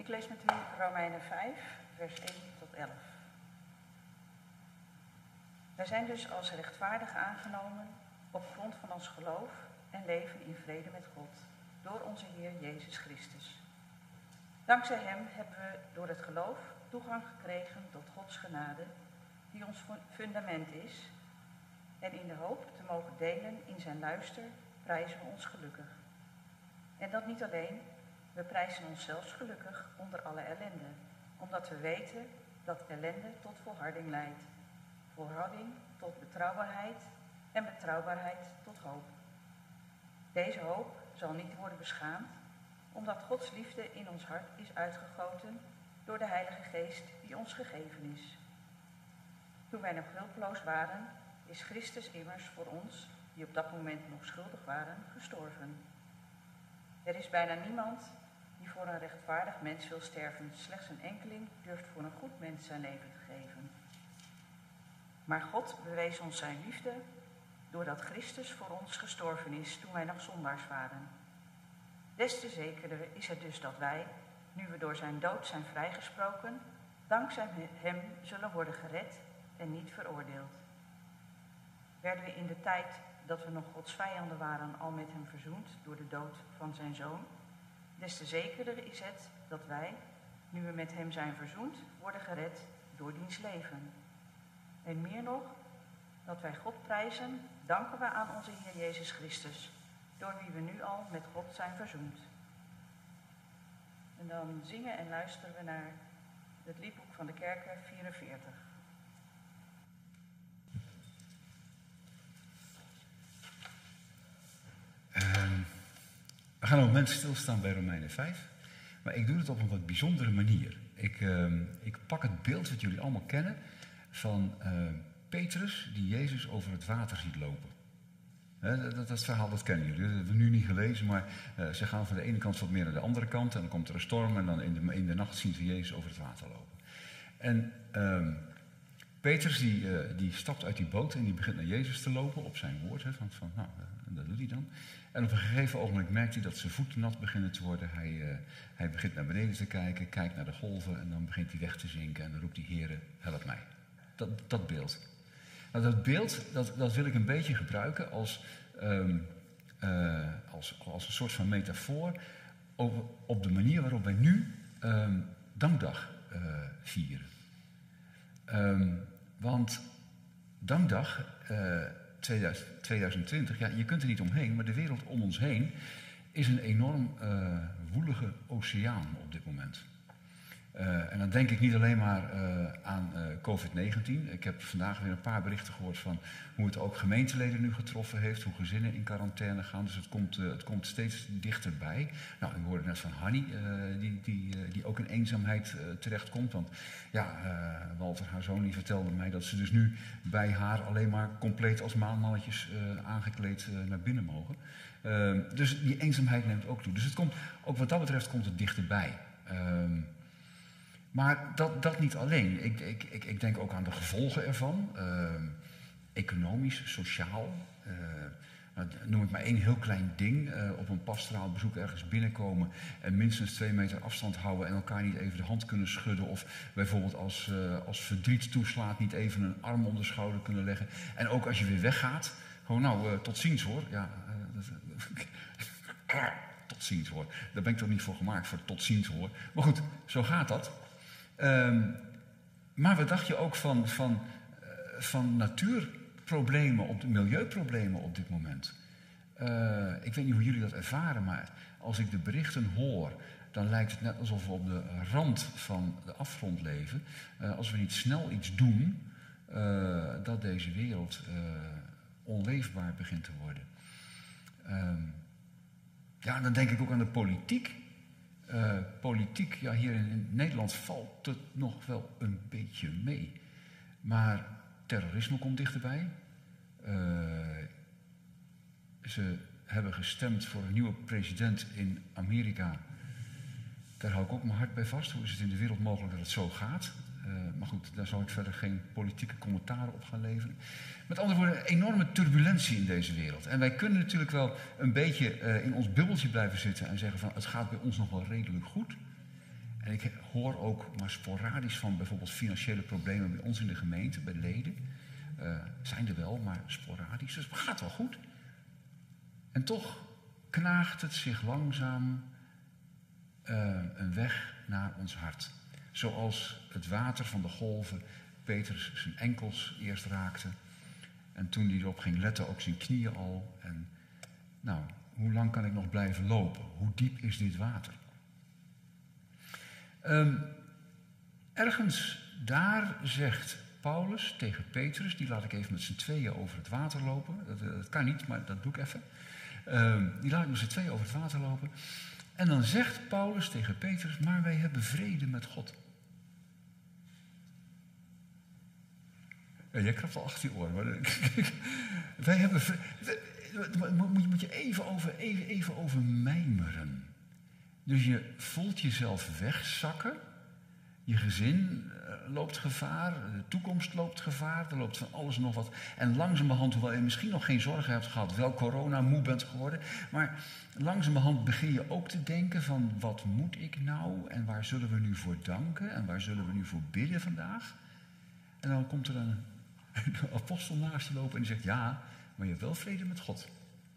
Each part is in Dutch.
Ik lees met u Romeinen 5, vers 1 tot 11. Wij zijn dus als rechtvaardig aangenomen op grond van ons geloof en leven in vrede met God, door onze Heer Jezus Christus. Dankzij Hem hebben we door het geloof toegang gekregen tot Gods genade, die ons fundament is, en in de hoop te mogen delen in zijn luister prijzen we ons gelukkig. En dat niet alleen, we prijzen ons zelfs gelukkig onder alle ellende, omdat we weten dat ellende tot volharding leidt, volharding tot betrouwbaarheid en betrouwbaarheid tot hoop. Deze hoop zal niet worden beschaamd, omdat Gods liefde in ons hart is uitgegoten door de Heilige Geest die ons gegeven is. Toen wij nog hulpeloos waren, is Christus immers voor ons, die op dat moment nog schuldig waren, gestorven. Er is bijna niemand die voor een rechtvaardig mens wil sterven. Slechts een enkeling durft voor een goed mens zijn leven te geven. Maar God bewees ons zijn liefde doordat Christus voor ons gestorven is toen wij nog zondaars waren. Des te zekerder is het dus dat wij, nu we door zijn dood zijn vrijgesproken, dankzij hem zullen worden gered en niet veroordeeld. Werden we in de tijd dat we nog Gods vijanden waren al met hem verzoend door de dood van zijn zoon, des te zekerder is het dat wij, nu we met hem zijn verzoend, worden gered door diens leven. En meer nog, dat wij God prijzen, danken we aan onze Heer Jezus Christus, door wie we nu al met God zijn verzoend. En dan zingen en luisteren we naar het liedboek van de Kerken 44. We gaan op het moment stilstaan bij Romeinen 5, maar ik doe het op een wat bijzondere manier. Ik pak het beeld wat jullie allemaal kennen van Petrus die Jezus over het water ziet lopen. Dat verhaal, dat kennen jullie. Dat hebben we nu niet gelezen, maar ze gaan van de ene kant wat meer naar de andere kant en dan komt er een storm en dan in de nacht zien ze Jezus over het water lopen. En Petrus die stapt uit die boot en die begint naar Jezus te lopen op zijn woord. En dat doet hij dan. En op een gegeven ogenblik merkt hij dat zijn voeten nat beginnen te worden. Hij begint naar beneden te kijken, kijkt naar de golven en dan begint hij weg te zinken en dan roept hij: Heere, help mij. Dat beeld. Nou, dat beeld dat wil ik een beetje gebruiken als een soort van metafoor op de manier waarop wij nu Dankdag vieren. Want Dankdag 2020, ja, je kunt er niet omheen, maar de wereld om ons heen is een enorm woelige oceaan op dit moment. En dan denk ik niet alleen maar aan COVID-19. Ik heb vandaag weer een paar berichten gehoord van hoe het ook gemeenteleden nu getroffen heeft, hoe gezinnen in quarantaine gaan. Dus het komt steeds dichterbij. Nou, u hoorde net van Hanny, die ook in eenzaamheid terechtkomt. Want ja, Walter, haar zoon, die vertelde mij dat ze dus nu bij haar alleen maar compleet als maanmannetjes aangekleed naar binnen mogen. Dus die eenzaamheid neemt ook toe. Dus het komt, ook wat dat betreft komt het dichterbij. Maar dat niet alleen. Ik denk ook aan de gevolgen ervan. Economisch, sociaal. Noem ik maar één heel klein ding. Op een pastoraal bezoek ergens binnenkomen en minstens 2 meter afstand houden en elkaar niet even de hand kunnen schudden. Of bijvoorbeeld als verdriet toeslaat niet even een arm om de schouder kunnen leggen. En ook als je weer weggaat. Gewoon tot ziens hoor. Ja, tot ziens hoor. Daar ben ik toch niet voor gemaakt, voor tot ziens hoor. Maar goed, zo gaat dat. Maar wat dacht je ook van natuurproblemen, milieuproblemen op dit moment? Ik weet niet hoe jullie dat ervaren, maar als ik de berichten hoor, dan lijkt het net alsof we op de rand van de afgrond leven. Als we niet snel iets doen, dat deze wereld onleefbaar begint te worden. Ja, dan denk ik ook aan de politiek. Politiek, ja, hier in Nederland valt het nog wel een beetje mee. Maar terrorisme komt dichterbij. Ze hebben gestemd voor een nieuwe president in Amerika. Daar hou ik ook mijn hart bij vast. Hoe is het in de wereld mogelijk dat het zo gaat? Maar goed, daar zal ik verder geen politieke commentaren op gaan leveren. Met andere woorden, enorme turbulentie in deze wereld. En wij kunnen natuurlijk wel een beetje in ons bubbeltje blijven zitten en zeggen van het gaat bij ons nog wel redelijk goed. En ik hoor ook maar sporadisch van bijvoorbeeld financiële problemen bij ons in de gemeente, bij leden. Zijn er wel, maar sporadisch. Dus het gaat wel goed. En toch knaagt het zich langzaam een weg naar ons hart. Zoals het water van de golven Petrus zijn enkels eerst raakte. En toen hij erop ging letten, ook zijn knieën al. En nou, hoe lang kan ik nog blijven lopen? Hoe diep is dit water? Ergens daar zegt Paulus tegen Petrus, die laat ik even met z'n tweeën over het water lopen. Dat kan niet, maar dat doe ik even. Die laat ik met z'n tweeën over het water lopen. En dan zegt Paulus tegen Petrus, maar wij hebben vrede met God. Ja, jij krabt al achter je oren. Maar wij hebben moet je even over mijmeren. Dus je voelt jezelf wegzakken. Je gezin loopt gevaar, de toekomst loopt gevaar, er loopt van alles en nog wat. En langzamerhand, hoewel je misschien nog geen zorgen hebt gehad, wel corona moe bent geworden, maar langzamerhand begin je ook te denken van wat moet ik nou en waar zullen we nu voor danken en waar zullen we nu voor bidden vandaag? En dan komt er een apostel naast je lopen en die zegt ja, maar je hebt wel vrede met God.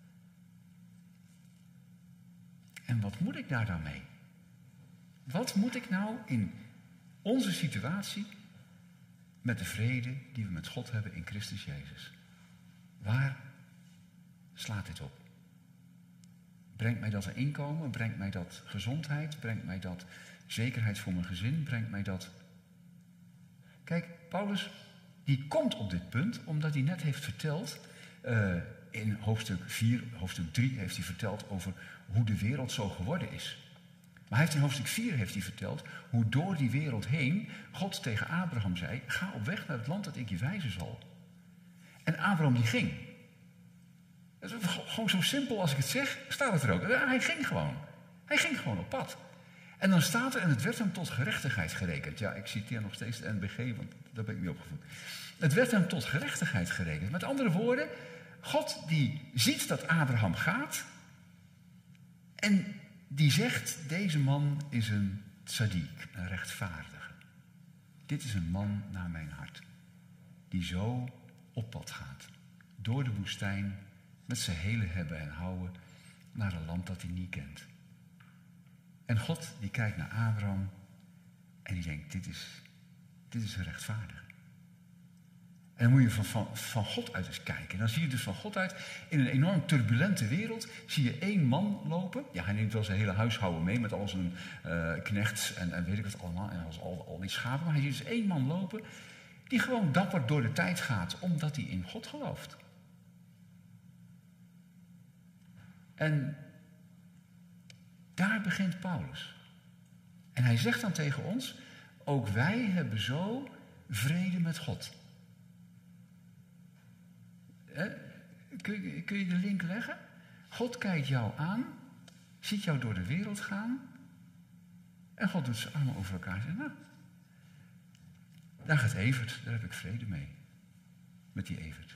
En wat moet ik daar dan mee? Wat moet ik nou in onze situatie met de vrede die we met God hebben in Christus Jezus? Waar slaat dit op? Brengt mij dat een inkomen? Brengt mij dat gezondheid? Brengt mij dat zekerheid voor mijn gezin? Brengt mij dat... Kijk, Paulus die komt op dit punt omdat hij net heeft verteld... in hoofdstuk 4, hoofdstuk 3 heeft hij verteld over hoe de wereld zo geworden is. Maar hij heeft in hoofdstuk 4 heeft hij verteld hoe door die wereld heen God tegen Abraham zei, ga op weg naar het land dat ik je wijzen zal. En Abraham die ging. Dat is gewoon zo simpel als ik het zeg, staat het er ook. Hij ging gewoon. Hij ging gewoon op pad. En dan staat er, en het werd hem tot gerechtigheid gerekend. Ja, ik citeer nog steeds de NBG, want daar ben ik mee opgevoed. Het werd hem tot gerechtigheid gerekend. Met andere woorden, God die ziet dat Abraham gaat en die zegt, deze man is een tzaddik, een rechtvaardige. Dit is een man naar mijn hart. Die zo op pad gaat. Door de woestijn, met zijn hele hebben en houden, naar een land dat hij niet kent. En God die kijkt naar Abraham en die denkt, dit is een rechtvaardige. En dan moet je van God uit eens kijken. En dan zie je dus van God uit, in een enorm turbulente wereld, zie je één man lopen. Ja, hij neemt wel zijn hele huishouden mee met al zijn knechts en weet ik wat allemaal. En al die schapen. Maar hij ziet dus één man lopen die gewoon dapper door de tijd gaat, omdat hij in God gelooft. En daar begint Paulus. En hij zegt dan tegen ons, ook wij hebben zo vrede met God. Kun je de link leggen? God kijkt jou aan, ziet jou door de wereld gaan en God doet zijn armen over elkaar en zegt, nou, daar gaat Evert, daar heb ik vrede mee. Met die Evert.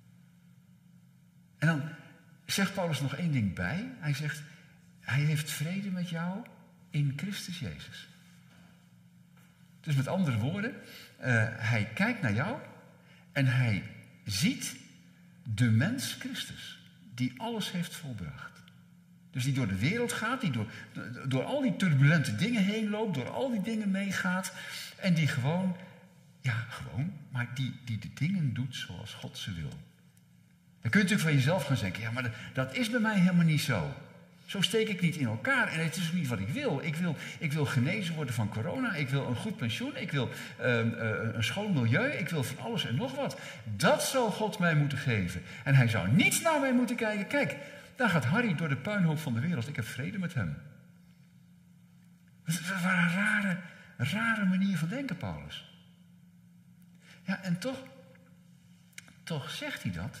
En dan zegt Paulus nog één ding bij. Hij zegt, hij heeft vrede met jou in Christus Jezus. Dus met andere woorden, hij kijkt naar jou en hij ziet de mens Christus, die alles heeft volbracht. Dus die door de wereld gaat, die door al die turbulente dingen heen loopt, door al die dingen meegaat. En die gewoon, maar die de dingen doet zoals God ze wil. Dan kun je natuurlijk van jezelf gaan denken, ja, maar dat is bij mij helemaal niet zo. Zo steek ik niet in elkaar en het is ook niet wat ik wil. Ik wil genezen worden van corona, ik wil een goed pensioen, ik wil een schoon milieu, ik wil van alles en nog wat. Dat zou God mij moeten geven. En hij zou niet naar mij moeten kijken. Kijk, daar gaat Harry door de puinhoop van de wereld. Ik heb vrede met hem. Dat is een rare manier van denken, Paulus. Ja, en toch zegt hij dat.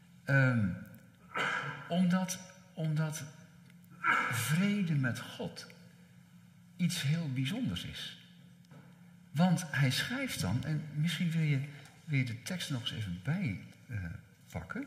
Omdat vrede met God iets heel bijzonders is. Want hij schrijft dan, en misschien wil je de tekst nog eens even bijpakken.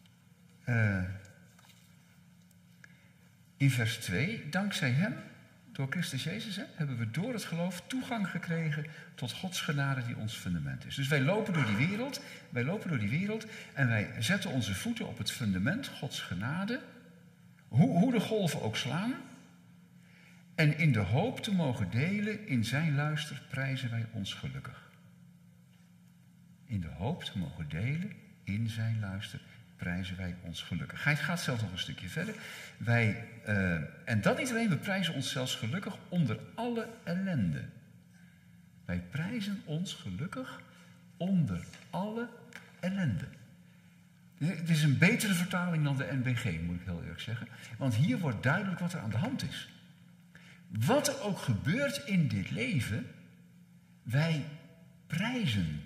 In vers 2, dankzij hem, Door Christus Jezus hebben we door het geloof toegang gekregen tot Gods genade die ons fundament is. Dus wij lopen door die wereld en wij zetten onze voeten op het fundament Gods genade, hoe de golven ook slaan. En in de hoop te mogen delen in zijn luister prijzen wij ons gelukkig. In de hoop te mogen delen in zijn luister prijzen wij ons gelukkig. Hij gaat zelfs nog een stukje verder. En dat niet alleen, we prijzen ons zelfs gelukkig onder alle ellende. Wij prijzen ons gelukkig onder alle ellende. Het is een betere vertaling dan de NBG, moet ik heel eerlijk zeggen. Want hier wordt duidelijk wat er aan de hand is. Wat er ook gebeurt in dit leven, wij prijzen.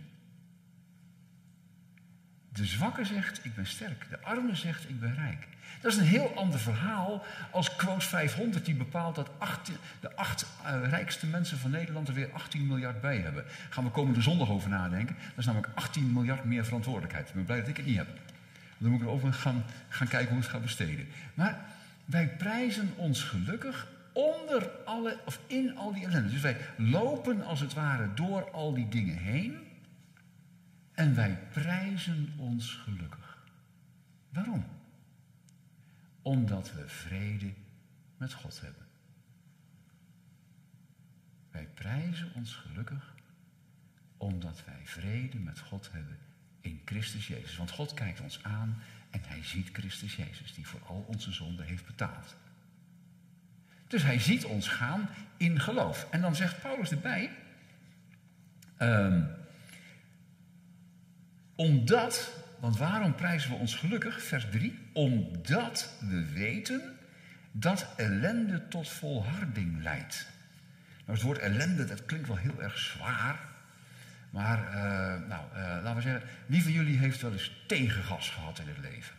De zwakke zegt, ik ben sterk. De arme zegt, ik ben rijk. Dat is een heel ander verhaal als quote 500 die bepaalt dat de 8 rijkste mensen van Nederland er weer 18 miljard bij hebben. Daar gaan we komende zondag over nadenken. Dat is namelijk 18 miljard meer verantwoordelijkheid. Ik ben blij dat ik het niet heb. Dan moet ik erover gaan kijken hoe we het gaan besteden. Maar wij prijzen ons gelukkig in al die ellende. Dus wij lopen als het ware door al die dingen heen. En wij prijzen ons gelukkig. Waarom? Omdat we vrede met God hebben. Wij prijzen ons gelukkig omdat wij vrede met God hebben in Christus Jezus. Want God kijkt ons aan en hij ziet Christus Jezus die voor al onze zonden heeft betaald. Dus hij ziet ons gaan in geloof. En dan zegt Paulus erbij, want waarom prijzen we ons gelukkig? Vers 3. Omdat we weten dat ellende tot volharding leidt. Nou, het woord ellende, dat klinkt wel heel erg zwaar. Maar, laten we zeggen, wie van jullie heeft wel eens tegengas gehad in het leven?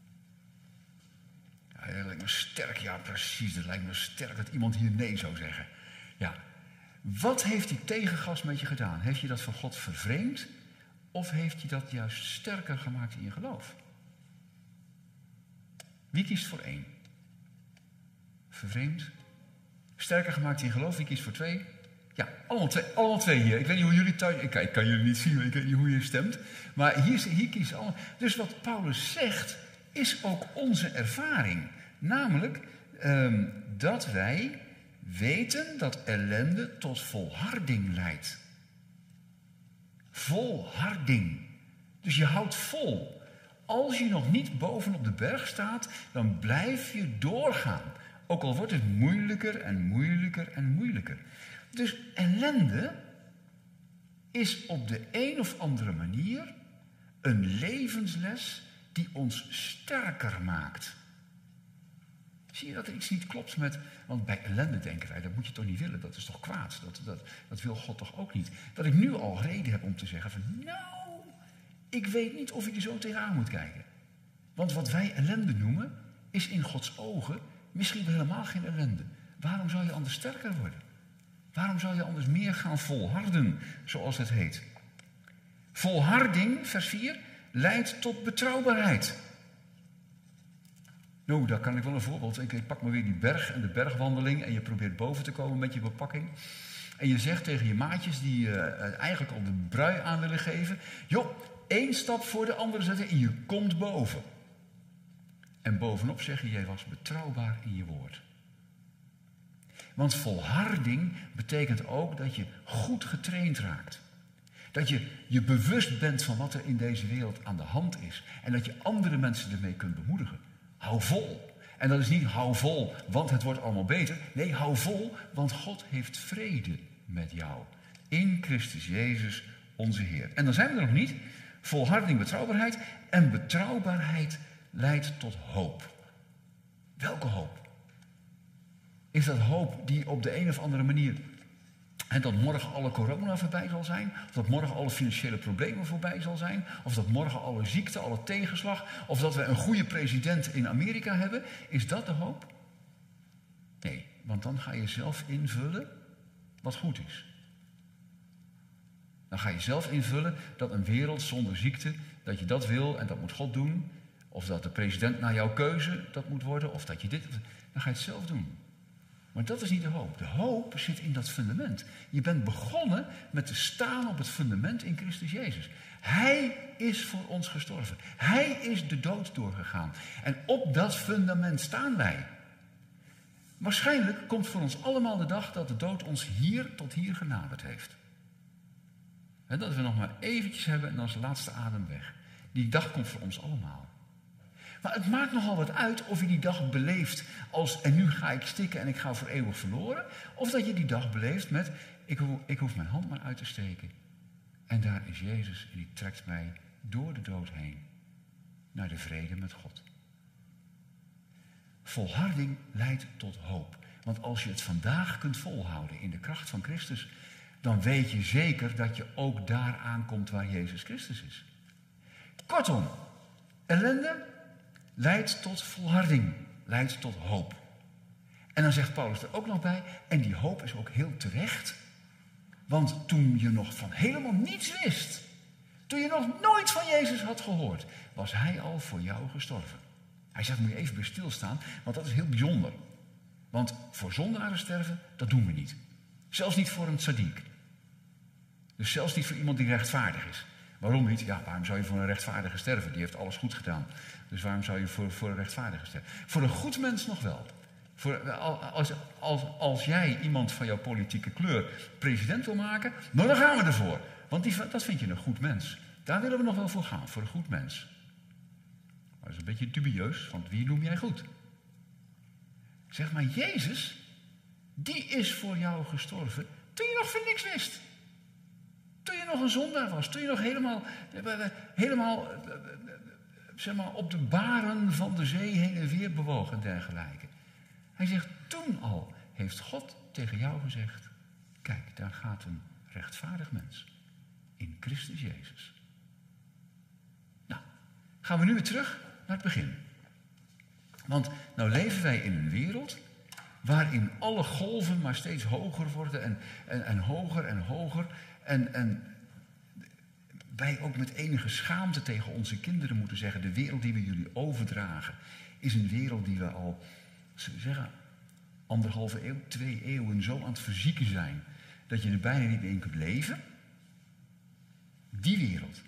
Ja, dat lijkt me sterk, ja precies, dat lijkt me sterk dat iemand hier nee zou zeggen. Ja, wat heeft die tegengas met je gedaan? Heeft je dat van God vervreemd? Of heeft hij dat juist sterker gemaakt in je geloof? Wie kiest voor 1? Vervreemd? Sterker gemaakt in je geloof? Wie kiest voor 2? Ja, allemaal twee hier. Ik weet niet hoe jullie thuis... Ik kan jullie niet zien, ik weet niet hoe je stemt. Maar hier kiezen allemaal... Dus wat Paulus zegt, is ook onze ervaring. Namelijk dat wij weten dat ellende tot volharding leidt. Volharding. Dus je houdt vol. Als je nog niet bovenop de berg staat, dan blijf je doorgaan. Ook al wordt het moeilijker en moeilijker en moeilijker. Dus ellende is op de een of andere manier een levensles die ons sterker maakt. Zie je dat er iets niet klopt met... Want bij ellende denken wij, dat moet je toch niet willen, dat is toch kwaad? Dat wil God toch ook niet? Dat ik nu al reden heb om te zeggen van... Nou, ik weet niet of ik er zo tegenaan moet kijken. Want wat wij ellende noemen, is in Gods ogen misschien wel helemaal geen ellende. Waarom zou je anders sterker worden? Waarom zou je anders meer gaan volharden, zoals het heet? Volharding, vers 4, leidt tot betrouwbaarheid. Nou, daar kan ik wel een voorbeeld. Ik pak maar weer die berg en de bergwandeling en je probeert boven te komen met je bepakking. En je zegt tegen je maatjes die eigenlijk al de brui aan willen geven... joh, 1 stap voor de andere zetten en je komt boven. En bovenop zeg je, jij was betrouwbaar in je woord. Want volharding betekent ook dat je goed getraind raakt. Dat je je bewust bent van wat er in deze wereld aan de hand is. En dat je andere mensen ermee kunt bemoedigen. Hou vol. En dat is niet hou vol, want het wordt allemaal beter. Nee, hou vol, want God heeft vrede met jou. In Christus Jezus, onze Heer. En dan zijn we er nog niet. Volharding, betrouwbaarheid. En betrouwbaarheid leidt tot hoop. Welke hoop? Is dat hoop die op de een of andere manier... En dat morgen alle corona voorbij zal zijn. Of dat morgen alle financiële problemen voorbij zal zijn. Of dat morgen alle ziekte, alle tegenslag. Of dat we een goede president in Amerika hebben. Is dat de hoop? Nee, want dan ga je zelf invullen wat goed is. Dan ga je zelf invullen dat een wereld zonder ziekte, dat je dat wil en dat moet God doen. Of dat de president naar jouw keuze dat moet worden. Of dat je dit... Dan ga je het zelf doen. Maar dat is niet de hoop. De hoop zit in dat fundament. Je bent begonnen met te staan op het fundament in Christus Jezus. Hij is voor ons gestorven. Hij is de dood doorgegaan. En op dat fundament staan wij. Waarschijnlijk komt voor ons allemaal de dag dat de dood ons hier tot hier genaderd heeft. En dat we nog maar eventjes hebben en dan is de laatste adem weg. Die dag komt voor ons allemaal. Maar het maakt nogal wat uit of je die dag beleeft als en nu ga ik stikken en ik ga voor eeuwig verloren. Of dat je die dag beleeft met ik hoef mijn hand maar uit te steken. En daar is Jezus en die trekt mij door de dood heen naar de vrede met God. Volharding leidt tot hoop. Want als je het vandaag kunt volhouden in de kracht van Christus, dan weet je zeker dat je ook daar aankomt waar Jezus Christus is. Kortom, ellende leidt tot volharding, leidt tot hoop. En dan zegt Paulus er ook nog bij, en die hoop is ook heel terecht. Want toen je nog van helemaal niets wist, toen je nog nooit van Jezus had gehoord, was hij al voor jou gestorven. Hij zegt, moet je even bij stilstaan, want dat is heel bijzonder. Want voor zondaren sterven, dat doen we niet. Zelfs niet voor een tzaddik. Dus zelfs niet voor iemand die rechtvaardig is. Waarom niet? Ja, waarom zou je voor een rechtvaardige sterven? Die heeft alles goed gedaan. Dus waarom zou je voor een rechtvaardige sterven? Voor een goed mens nog wel. Als jij iemand van jouw politieke kleur president wil maken, nou dan gaan we ervoor. Want dat vind je een goed mens. Daar willen we nog wel voor gaan, voor een goed mens. Maar dat is een beetje dubieus, want wie noem jij goed? Zeg maar, Jezus, die is voor jou gestorven toen je nog van niks wist. Toen je nog een zondaar was, toen je nog helemaal zeg maar, op de baren van de zee heen en weer bewoog en dergelijke. Hij zegt, toen al heeft God tegen jou gezegd, kijk, daar gaat een rechtvaardig mens in Christus Jezus. Nou, gaan we nu weer terug naar het begin. Want nou leven wij in een wereld waarin alle golven maar steeds hoger worden en hoger en hoger. En wij ook met enige schaamte tegen onze kinderen moeten zeggen, de wereld die we jullie overdragen is een wereld die we al, zullen we zeggen, 1,5 eeuw, 2 eeuwen zo aan het verzieken zijn dat je er bijna niet meer in kunt leven. Die wereld,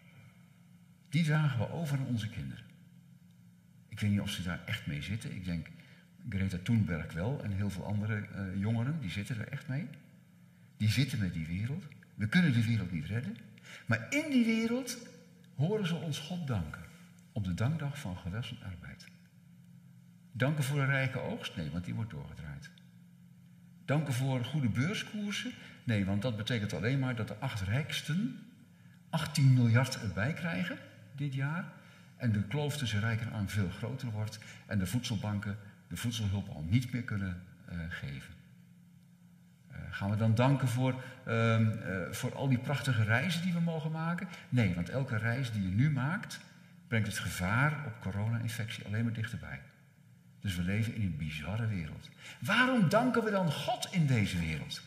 die dragen we over aan onze kinderen. Ik weet niet of ze daar echt mee zitten. Ik denk Greta Thunberg wel en heel veel andere jongeren, die zitten er echt mee. Die zitten met die wereld. We kunnen die wereld niet redden. Maar in die wereld horen ze ons God danken. Op de dankdag van gewelsen arbeid. Danken voor een rijke oogst? Nee, want die wordt doorgedraaid. Danken voor goede beurskoersen? Nee, want dat betekent alleen maar dat de 8 rijksten 18 miljard erbij krijgen dit jaar. En de kloof tussen rijk en arm veel groter wordt. En de voedselbanken de voedselhulp al niet meer kunnen geven. Gaan we dan danken voor al die prachtige reizen die we mogen maken? Nee, want elke reis die je nu maakt, brengt het gevaar op corona-infectie alleen maar dichterbij. Dus we leven in een bizarre wereld. Waarom danken we dan God in deze wereld?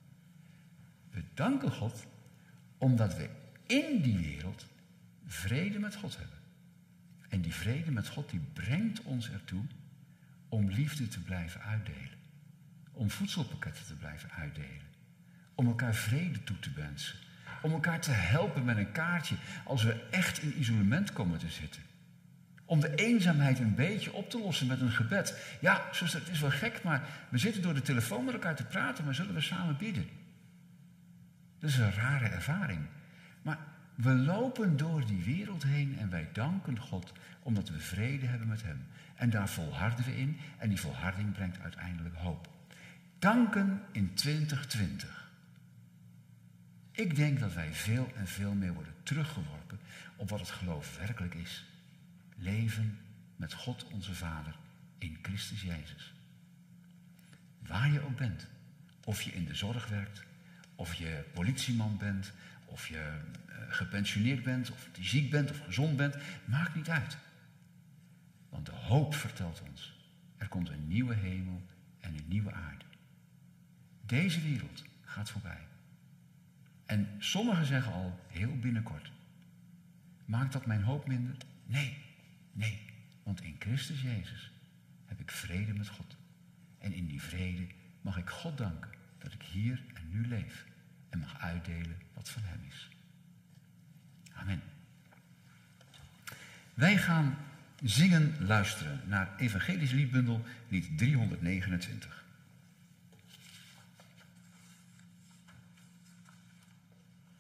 We danken God omdat we in die wereld vrede met God hebben. En die vrede met God die brengt ons ertoe om liefde te blijven uitdelen. Om voedselpakketten te blijven uitdelen. Om elkaar vrede toe te wensen. Om elkaar te helpen met een kaartje als we echt in isolement komen te zitten. Om de eenzaamheid een beetje op te lossen met een gebed. Ja, zuster, het is wel gek, maar we zitten door de telefoon met elkaar te praten, maar zullen we samen bidden? Dat is een rare ervaring. Maar we lopen door die wereld heen en wij danken God omdat we vrede hebben met hem. En daar volharden we in en die volharding brengt uiteindelijk hoop. Danken in 2020. Ik denk dat wij veel en veel meer worden teruggeworpen op wat het geloof werkelijk is. Leven met God onze Vader in Christus Jezus. Waar je ook bent. Of je in de zorg werkt, of je politieman bent, of je gepensioneerd bent, of je ziek bent of gezond bent, maakt niet uit. Want de hoop vertelt ons, er komt een nieuwe hemel en een nieuwe aarde. Deze wereld gaat voorbij. En sommigen zeggen al heel binnenkort. Maakt dat mijn hoop minder? Nee, want in Christus Jezus heb ik vrede met God. En in die die vrede mag ik God danken dat ik hier en nu leef en mag uitdelen wat van hem is. Amen. Wij gaan zingen, luisteren naar Evangelisch Liedbundel, lied 329.